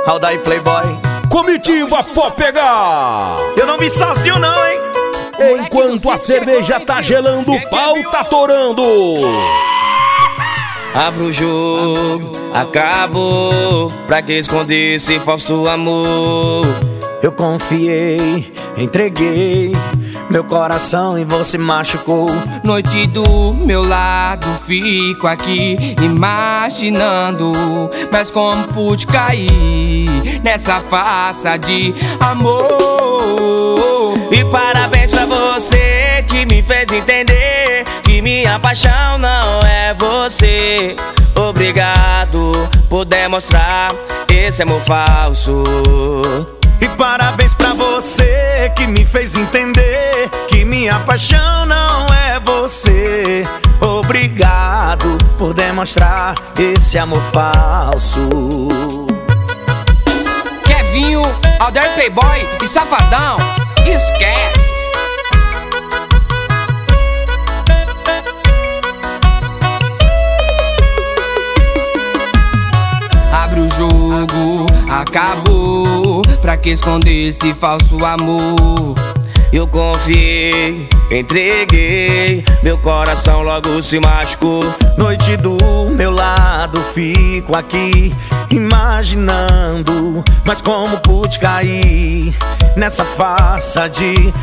Aldair Playboy. Comitiva pode pegar. Eu não vi sozinho não, hein? Enquanto a cerveja tá gelando, o pau tá torando. Abra o jogo, acabou. Pra que esconder esse falso amor? Eu confiei, entreguei meu coração e você machucou. Noite do meu lado, fico aqui imaginando, mas como pude cair nessa farsa de amor? E parabéns pra você que me fez entender que minha paixão não é você. Obrigado por demonstrar esse amor falso. E parabéns pra você que me fez entender que minha paixão não é você. Obrigado por demonstrar esse amor falso. Kevinho, Aldair Playboy e Safadão, esquece. Abre o jogo, acabou. Pra que esconder esse falso amor? Eu confiei, entreguei, meu coração logo se machucou. Noite do meu lado, fico aqui imaginando, mas como pude cair nessa farsa de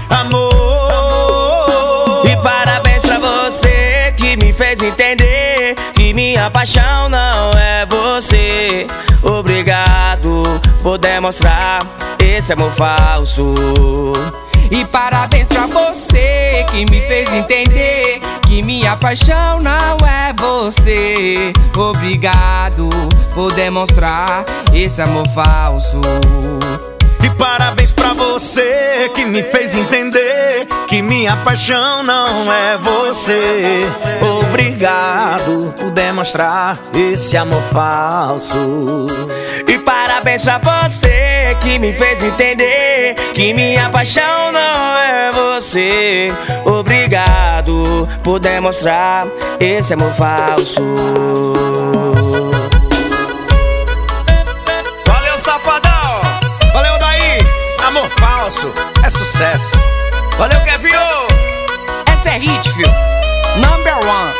amor? E parabéns pra você que me fez entender que minha paixão não é você. Obrigado por demonstrar esse amor falso. E parabéns pra você que me fez entender que minha paixão não é você. Obrigado por demonstrar esse amor falso. E parabéns pra você que me fez entender que minha paixão não é você. Obrigado por demonstrar esse amor falso. E parabéns pra você que me fez entender que minha paixão não é você. Obrigado por demonstrar esse amor falso. Valeu, Safadão! Valeu, Aldair! Amor falso é sucesso. Valeu, Kevinho! Essa é hit, filho. Number one.